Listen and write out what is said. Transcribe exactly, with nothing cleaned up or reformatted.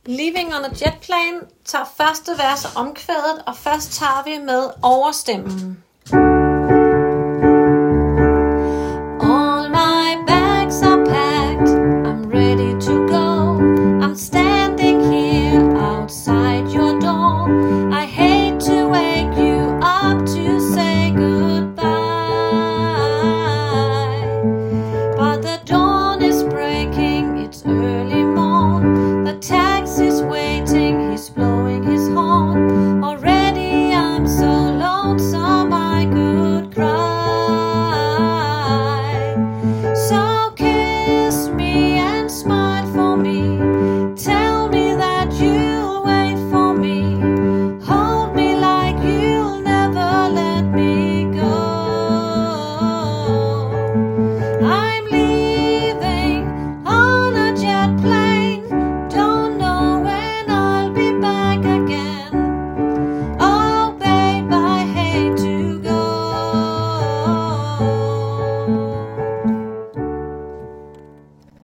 Living on a Jet Plane tager første vers af omkvædet, og først tager vi med overstemmen.